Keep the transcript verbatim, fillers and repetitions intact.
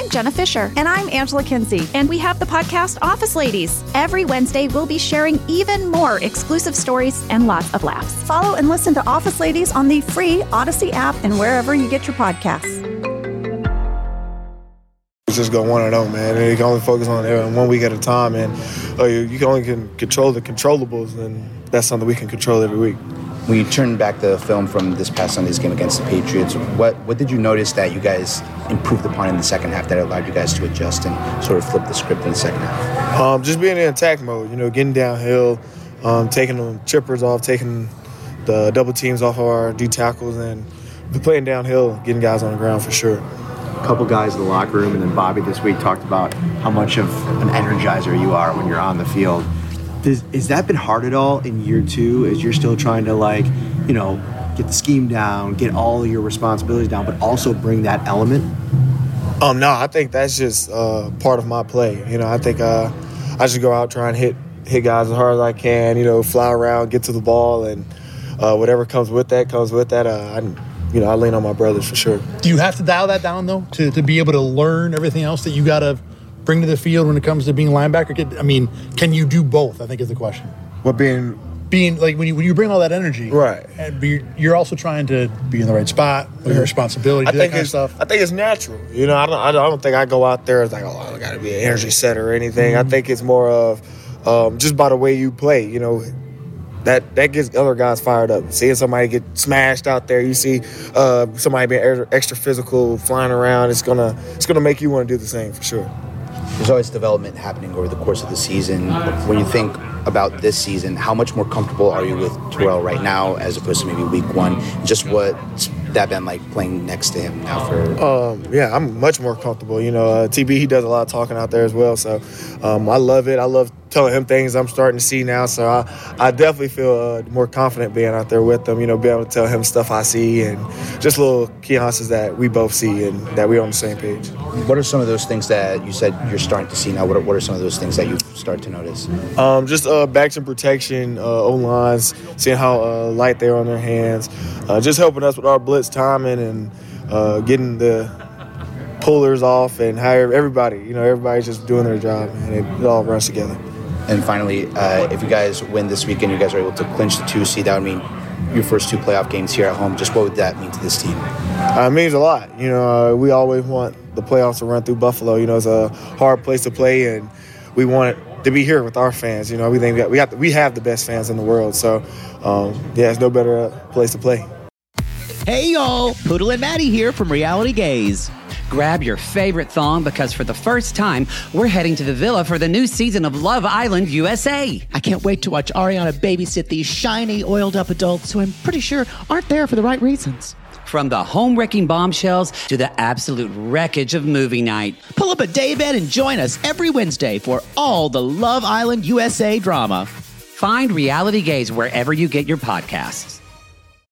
I'm Jenna Fisher. And I'm Angela Kinsey. And we have the podcast Office Ladies. Every Wednesday, we'll be sharing even more exclusive stories and lots of laughs. Follow and listen to Office Ladies on the free Odyssey app and wherever you get your podcasts. Just go one and oh, man. And you can only focus on it one week at a time, and uh, you, you can only can control the controllables, and that's something we can control every week. When you turn back the film from this past Sunday's game against the Patriots, what what did you notice that you guys improved upon in the second half that allowed you guys to adjust and sort of flip the script in the second half? Um, just being in attack mode, you know, getting downhill, um, taking the chippers off, taking the double teams off of our D tackles, and playing downhill, getting guys on the ground for sure. A couple guys in the locker room, and then Bobby this week talked about how much of an energizer you are when you're on the field. Does, has that been hard at all in year two as you're still trying to, like, you know, get the scheme down, get all of your responsibilities down, but also bring that element? Um, no, I think that's just uh, part of my play. You know, I think uh, I just go out, try and hit hit guys as hard as I can, you know, fly around, get to the ball, and uh, whatever comes with that comes with that. Uh, I, you know, I lean on my brothers for sure. Do you have to dial that down, though, to, to be able to learn everything else that you got to bring to the field when it comes to being a linebacker? I mean, can you do both, I think is the question. What being... Being, like, when you when you bring all that energy. Right. And be, you're also trying to be in the right spot, with your responsibility, do that kind of stuff. I think it's natural. You know, I don't, I don't think I go out there as like, oh, I got to be an energy setter or anything. Mm-hmm. I think it's more of um, just by the way you play, you know, That that gets other guys fired up. Seeing somebody get smashed out there, you see uh, somebody being extra physical, flying around. It's gonna it's gonna make you want to do the same for sure. There's always development happening over the course of the season. When you think about this season, how much more comfortable are you with Terrell right now as opposed to maybe week one? Just what's that been like playing next to him now for? Um, yeah, I'm much more comfortable. You know, uh, T B, he does a lot of talking out there as well. So um, I love it. I love telling him things I'm starting to see now. So I, I definitely feel uh, more confident being out there with him, you know, being able to tell him stuff I see and just little nuances that we both see and that we're on the same page. What are some of those things that you said you're starting to see now? What are, what are some of those things that you start to notice? Um, just uh, backs and protection, uh, O-lines, seeing how uh, light they're on their hands, uh, just helping us with our blitz timing and uh, getting the pullers off and how everybody, you know, everybody's just doing their job and it, it all runs together. And finally, uh, if you guys win this weekend, you guys are able to clinch the two seed. That would mean your first two playoff games here at home. Just what would that mean to this team? Uh, it means a lot. You know, uh, we always want the playoffs to run through Buffalo. You know, it's a hard place to play, and we want it to be here with our fans. You know, we think we got, we, got the, we have the best fans in the world. So, um, yeah, it's no better place to play. Hey, y'all. Poodle and Maddie here from Reality Gaze. Grab your favorite thong because for the first time, we're heading to the villa for the new season of Love Island U S A. I can't wait to watch Ariana babysit these shiny, oiled-up adults who I'm pretty sure aren't there for the right reasons. From the home-wrecking bombshells to the absolute wreckage of movie night. Pull up a daybed and join us every Wednesday for all the Love Island U S A drama. Find Reality Gaze wherever you get your podcasts.